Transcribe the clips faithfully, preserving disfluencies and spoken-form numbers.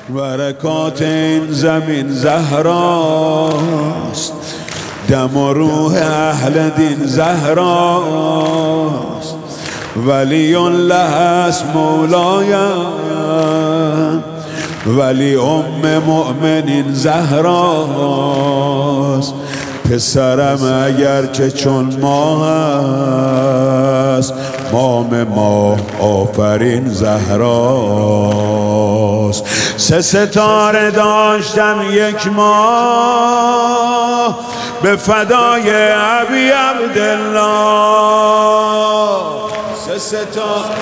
برکات این زمین زهراست، دم و روح اهل دین زهراست. ولی الله است مولایم، ولی ام مؤمنین زهراست. پسرم اگرچه چون ماه است، مام ماه آفرین زهراست. سه ستاره داشتم یک ماه، به فدای ابی عبدالله. سه ستاره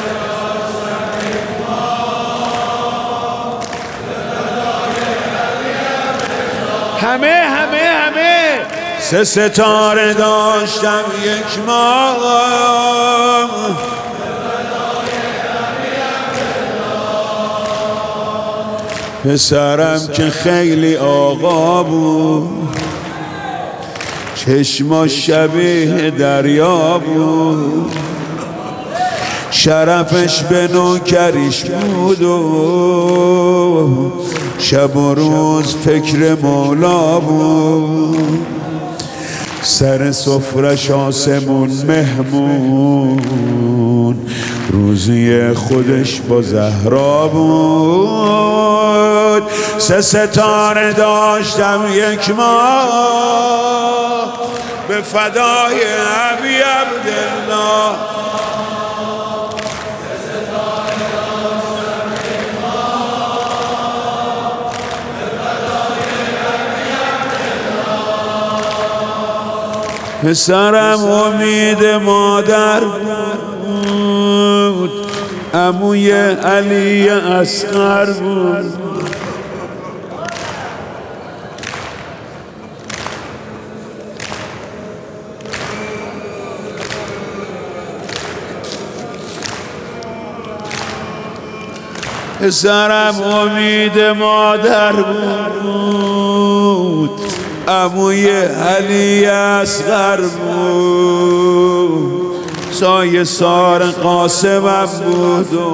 همه همه همه سه ستاره داشتم یک ماه، پسرم که خیلی آقا بود، چشماش شبیه دریا بود، شرفش به نوکریش بود و شب و روز فکر مولا بود. سر سفرش آسمون مهمون، روزی خودش با زهرا بود. سه ستاره داشتم یک ماه، به فدای ابی عبدالله. پسرم امید مادر بود، عموی علی اصغر بود. پسرم امید مادر بود، عموی علی اصغر بود. سایه سار قاسمم بود و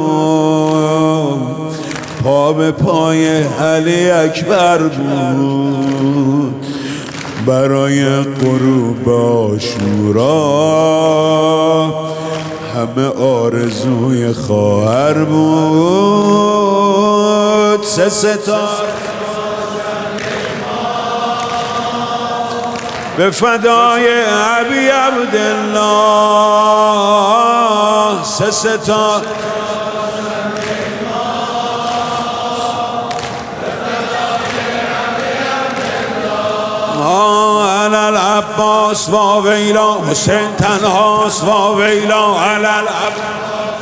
پا به پای علی اکبر بود. برای غروب عاشورا همه آرزوی خواهر بود. سه ستاره به فدای ابی عبدالله. سه ستاره علل عباس و ویلا، حسین تنهاست و ویلا. علل عباس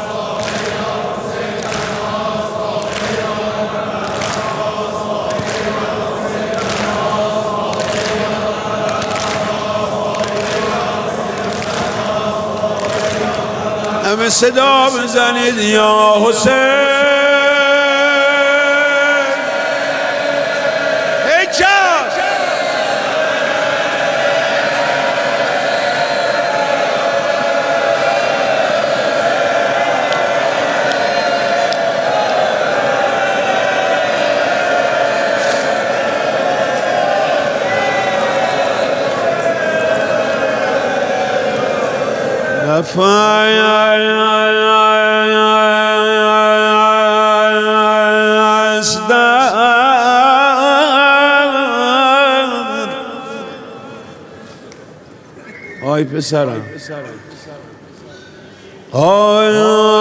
همه صدا بزنید یا حسین. آی پسرم، آی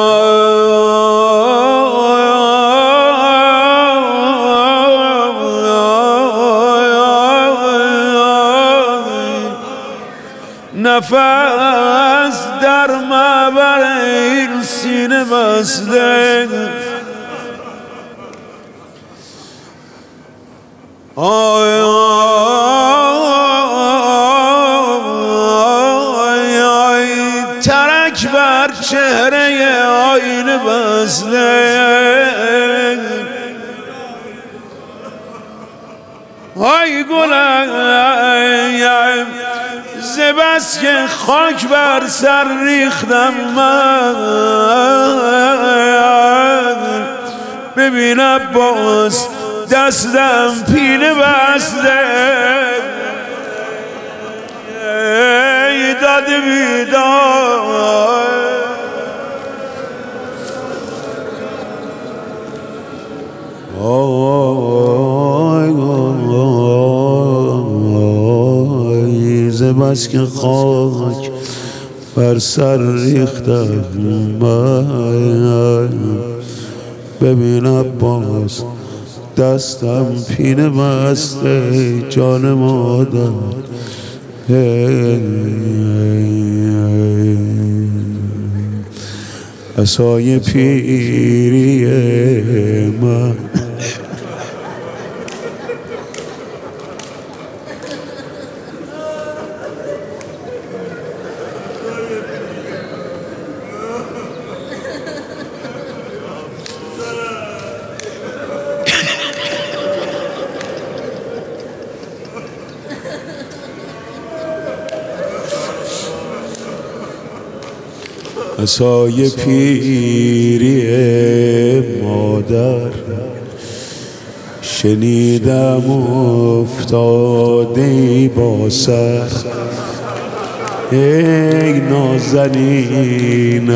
نفس در مبر این سینه بسته. آی آی آی ترک بر چهره آینه بسته. آی گلم زبس که خاک بر سر ریختم من، ببین عباس دستم پینه بسته ای داد بیدار ز بس که خاک بر سر ریختم من ببین عباس دستم پینه بسته جان مادر عصای پیری من عصای پیری مادر شنیدم افتاده با سر ای نازنینم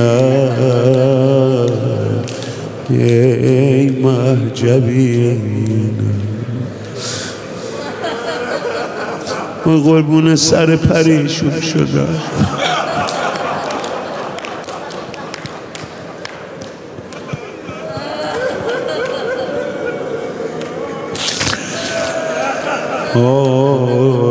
ای محجبینم و قربون سر پریشون شدم Oh